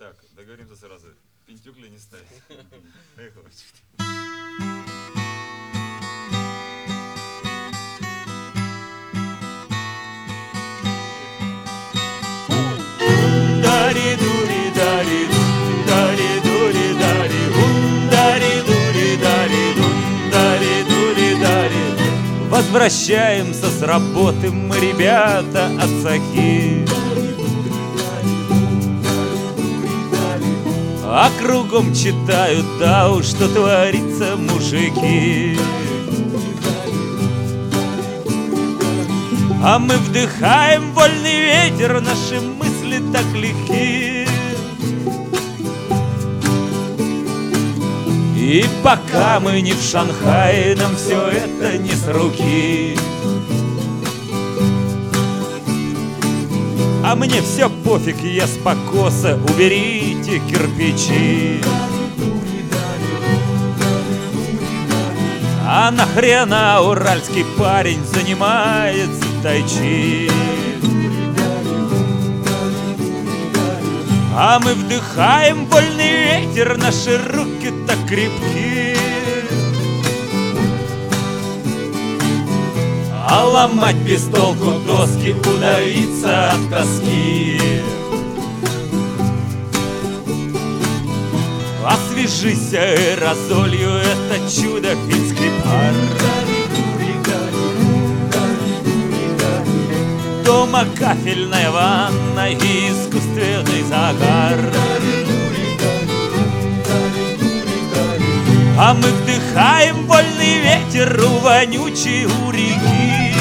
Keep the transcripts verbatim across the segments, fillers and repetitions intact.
Так, договоримся сразу. Пентюкли не ставить. Поехали. Возвращаемся с работы мы, ребята, от Сахи. А кругом читают, да уж, что творится, мужики. А мы вдыхаем вольный ветер, наши мысли так легки. И пока мы не в Шанхае, нам все это не с руки. А мне все пофиг, я с покоса, уберите кирпичи. А нахрена уральский парень занимается тайчи? А мы вдыхаем вольный ветер, наши руки так крепки. А ломать без толку доски, удавиться от тоски. Освежись аэрозолью, это чудо финский пар. Дома кафельная ванна и искусственный загар. А мы вдыхаем вольный ветер у вонючей у реки.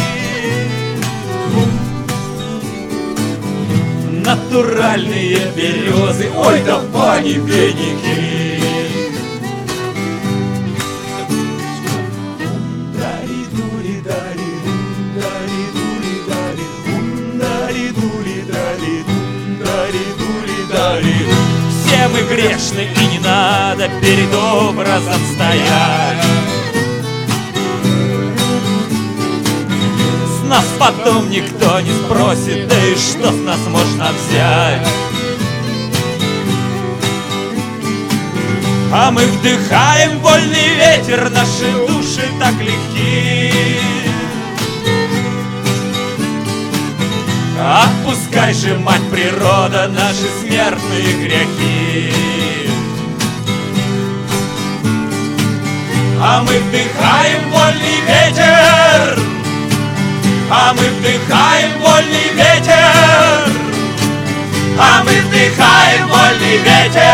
Натуральные березы, ой, да пани пеники. Все мы грешны, и не надо перед образом стоять. С нас потом никто не спросит, да и что с нас можно взять? А мы вдыхаем вольный ветер, наши души так легки. Отпускай же, мать природа, наши смертные грехи. А мы вдыхаем вольный ветер, а мы вдыхаем вольный ветер, а мы вдыхаем вольный ветер.